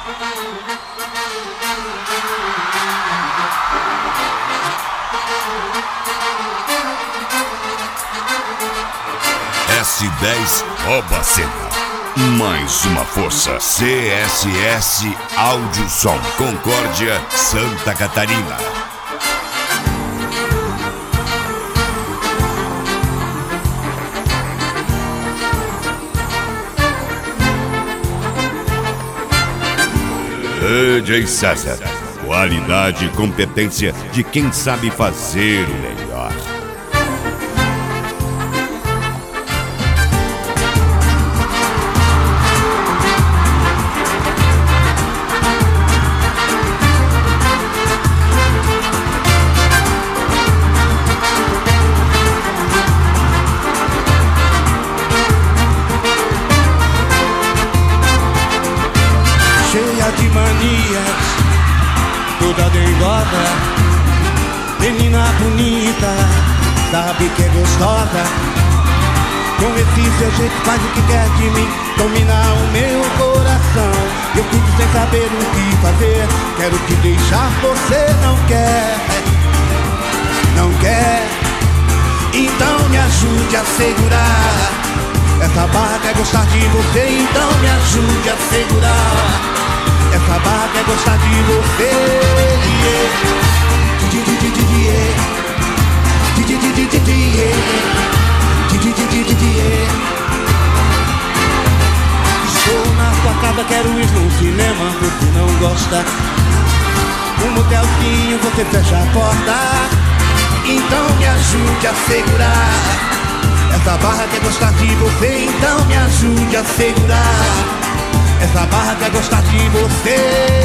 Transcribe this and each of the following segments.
S10 rouba a cena. Mais uma força. CSS Áudio Som. Concórdia, Santa Catarina. DJ César. Qualidade e competência de quem sabe fazer o melhor. Cheia de manias, toda dengosa, menina bonita, sabe que é gostosa. Com esse seu jeito faz o que quer de mim, dominar o meu coração. Eu fico sem saber o que fazer, quero te deixar, você não quer, não quer. Então me ajude a segurar, essa barra quer gostar de você, então me ajude a segurar. Essa barra quer gostar de você, estou na sua casa, quero ir no cinema, você não gosta. Um motelzinho, você fecha a porta, então me ajude a segurar. Essa barra quer gostar de você, então me ajude a segurar. Essa barra quer gostar de você,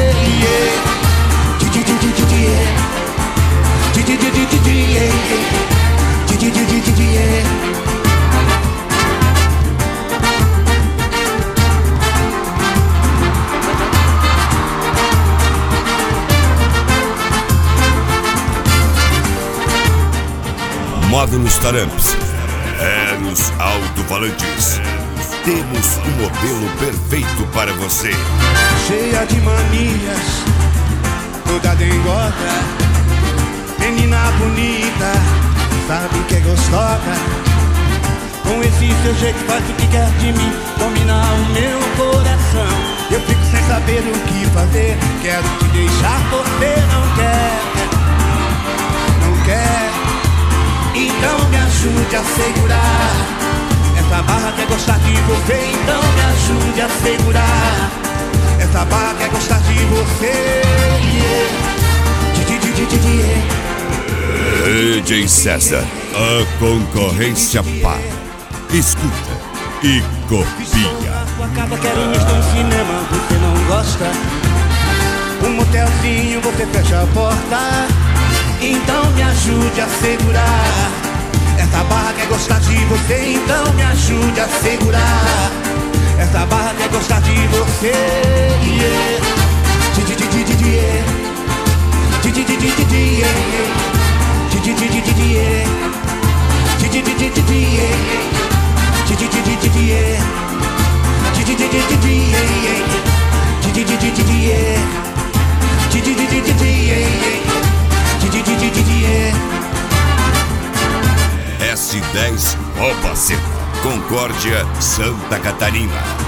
Módulos Taramps. Eros alto-falantes. Temos um modelo perfeito para você. Cheia de manias, toda dengosa, menina bonita, sabe que é gostosa. Com esse seu jeito faz o que quer de mim, dominar o meu coração. Eu fico sem saber o que fazer, quero te deixar, você não quer, não quer. Então me ajude a segurar. Essa barra quer gostar de você, então me ajude a segurar. Essa barra quer gostar de você, DJ César, a concorrência para. Escuta e copia. Na sua casa quero ir no cinema, você não gosta. Um motelzinho, você fecha a porta, então me ajude a segurar. Essa barra quer gostar de você, então me ajude a segurar. Essa barra quer gostar de você, S10 rouba a cena. Concórdia, Santa Catarina.